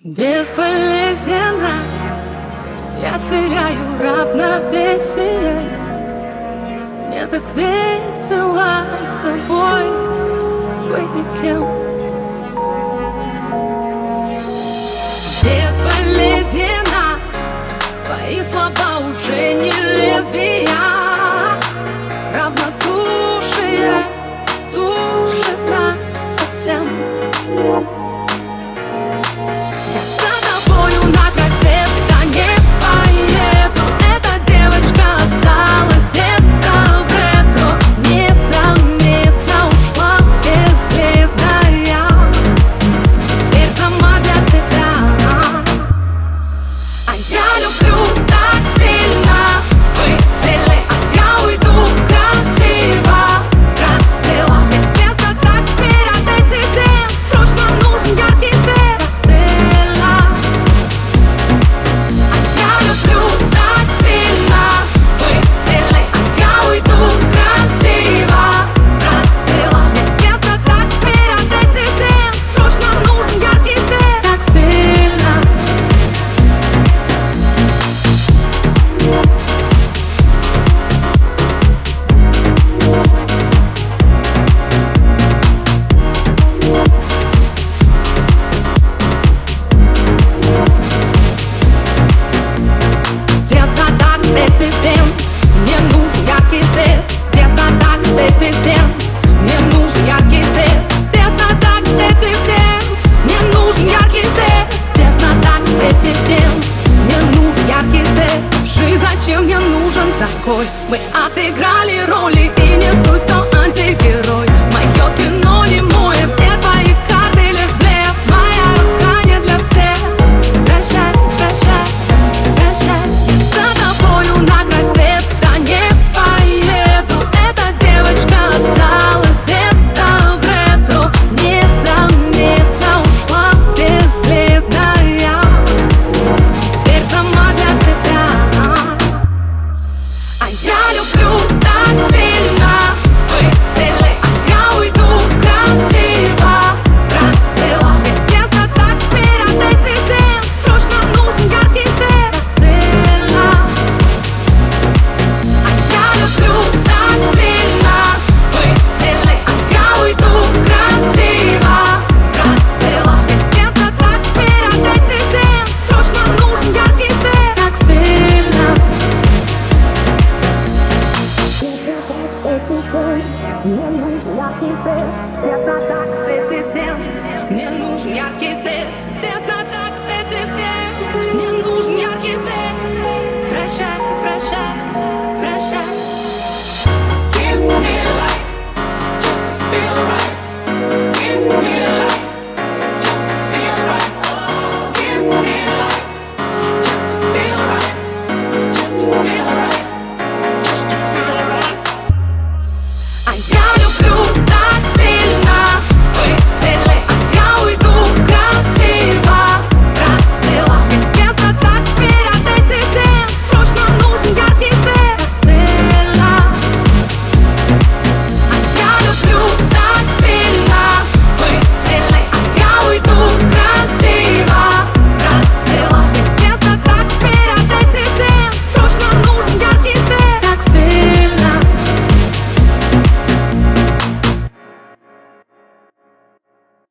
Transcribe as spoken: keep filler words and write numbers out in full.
Безболезненно я теряю равновесие. Мне так весело с тобой быть никем. Безболезненно твои слова уже не лезвия. Равнодушие душит нас совсем. Я за тобою на край света не поеду. Эта девочка осталась где-то в ретро. Незаметно ушла бесследно я. Теперь сама для себя. А я люблю так сильно быть сильной. А я уйду красиво, расцвела. Мне тесно так перед этим днем. Срочно нужен яркий свет. Мне нужен яркий свет. Тесно так этих стен. Мне нужен яркий свет. Тесно так этих стен. Мне нужен яркий свет. Тесно так этих стен. Мне нужен яркий свет. Скажи, зачем мне нужен такой? Мы отыграли роли, и не суть, но